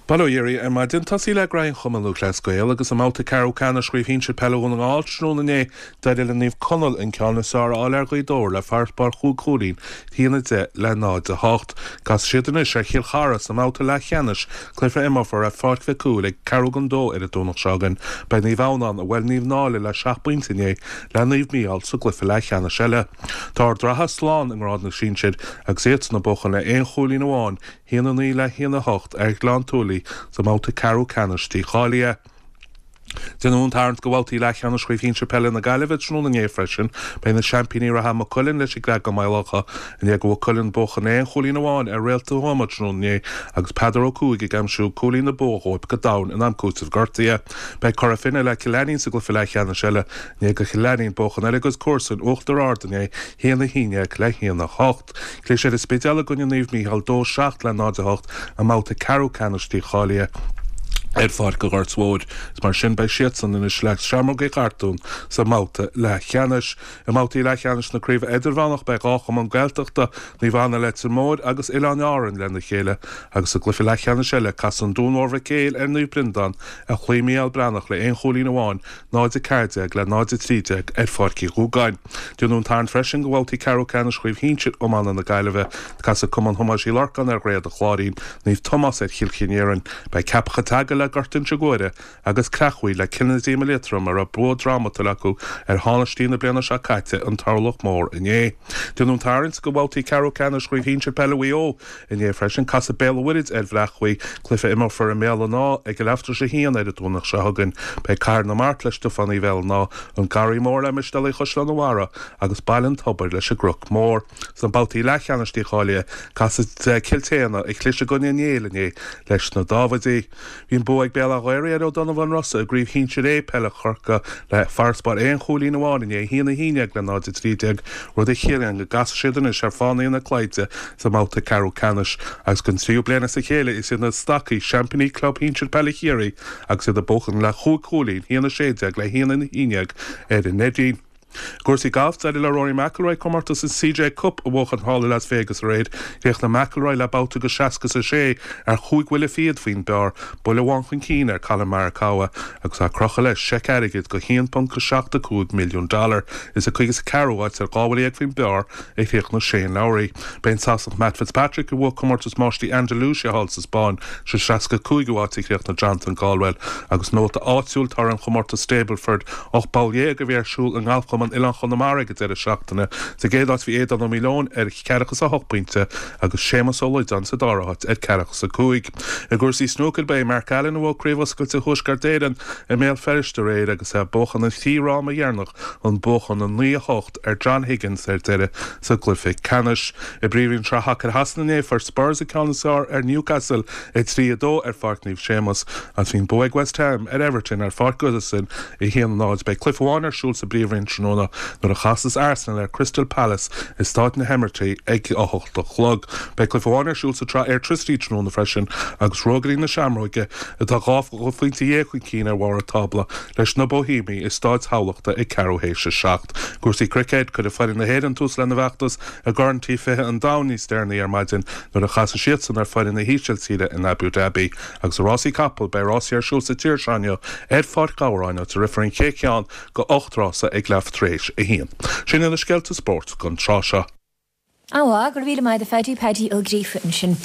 Balóíri ar mar dintasí le grain chumanú leiscoil agus am máta carú canna scríomhín se peún an áiltrúna daidir le níomh conal in ceannasáir áir goidóir le fartbar chúcóín tíana de le náid a hácht gas siadana sé chiil charas am máta le cheannis chlufa imafar a fartfeú le carú an dó ar a dúnach segan be ní bhánán a bhfuil níomh nála le 6 pointiné le níomh míal sa glufa le cheanna seile. Tá dratha sláán an rád na sinseid agus éit na bochan le éon cholín amháin híana ní le híana hocht ar glán túlaí sa máta carú canistí chália. Denún tarnt go bhfuiltaí le cheanna scríomhín se pelle na gaiilehid snúna é freisin be na championí ra ha culin leis gra go mailacha in go culin bochan é cholín amháin ar réalta hámat snúné agus pedar ó cúig i gamsú cholín na bóthóip go dam in am cútah gortaí. Bei chora finine le cileanín sa go fi le cheanna seile né go chileanín bochan agus cuasan uachtar ardané héana híine le héana hocht. Clé sé is spéciala gonne níomh míhall dó 6 le náid a hocht a máta carú canistí chália. Fád go gáirtsmóid is mar sin bei siatsan in is lecht seamarg é cartún sa máta le cheannis. I mátaí le cheannis na críomh idirhánach be gácham an gailteachta ní bhana le sa mód agus Ileán áran lena chéile agus a glufi le cheanna seile cas an dúnmhar céil ar nu brindan a chluimíal branach le éon cholín amháin náid a cairdeag le náid a trídeag fádcí rúgáin. Dúnún tarn freisin go bhfuiltaí carú canna scríomh hínseid ómána na gaiileheh cas a cuman thomasí larcan ar réad a chláirín níomh Thomas ar chiilchinéireann bei cepacha tagga le gartain se góire agus crachhuí le cinnaí litrum ar a bró drámata acu ar hánastíí na bliana se caite an tarlach mór iné. Dúnún tarint go bhfuiltaí carú canna scríomhín se pellí ó iné freisin cas a béhhuiid ar bhreachuí clufa imar for a méla ná ag go leftar se híana ar a dúnach se hagan bei car na mát leis do fannaí bhil ná an garí mór le meistal chus le nóhara agus bailin tobar leis a gruch mór. San bátaí le cheannatí chália cas ciltéanna ag clise gonéléné leis na dáhadaí. Bhín ag béla ghair ó Donovan Rossa a gríomh hínse ré pelle chorca le farspar éon cholín amháin é híana híineag le náid a trídeag rud é chéan go gas siadanna ar fánaí na cleite sa máta carú canis agus gon tríú bliana sa chéile is na stacaí Championí Club hínse pelle chéirí agus iad a bochan le chúcholín híana séideag le híana híineag ar in nedín. Gúrsaí gaft le Rory McIlroy comartas in CJ Cup a bhchan hála Las Vegas a réid récht na McIlroy le báta go 16 a sé ar chuig bhfuile fiad faoin bear bula bhain cín ar Colin Morikawa agus a crocha leis seic airigid go 1.7 milliún dollar is a chuigus carúhaid ar gábhaile ag faoin bear ag récht na Shane Lowry. Bein sasach Matt Fitzpatrick a bhfuil comartas máistí Andalusia hall sa Spáin se 65 ag récht na Jonathan Galwell agus nóta áitiúil tar an comartas Stableford och Baulier go bhéirsúil an gáfcham an Ileán Chonamara go ar a seachtainna sa géadát bhí éad an milliún ar cearachas a 8 pointe agus sémas ólaid an sa dárahat ar cearachas a 5. I gúrsaí snooker bei Mark Allen a bhfuil críomhas go sa thuisgar déirean i mé feriste réid agus a bochan an tíráma dhearnach an bochan an 9 ar John Higgins ar deire sa glufa canis. I bríomhíonn tre hacar hasnané for Spurs a ceannasáir ar Newcastle i 3-2 ar fartníomh sémas an bhíon Boeig West Ham ar Everton ar Fort Goodison i híana náid bei Cliff Warner siúil sa bríomhíonn nuair a chasas Arsenal ar Crystal Palace is stáit na Hemerty ag a 8 chlog. Bei Cliff Warner siúil sa tra ar tristí tróna freisin agus rógaí na seamróige atá gáf go faointe dhéchuin cín ar war a tabla leis na Bohími is stáit hálaachta ag carúhéis se 7. Gúrsaí cricket chud a fáin na héan tús le na bheachtas a garantí fithe an Downey Stearney ar maidin nuair a chasa siatsan ar fáin na híseil siide in Abu Dhabi agus Rossi Capel bei Rossi ar siúil sa tíir seanio ar fád gáráine a riferin céceán go 8 rása ag left tréis a hían. Sin in a skelta sport gon trásha. Awa, gur bhíle maid a feidí pedí ó grífa sin.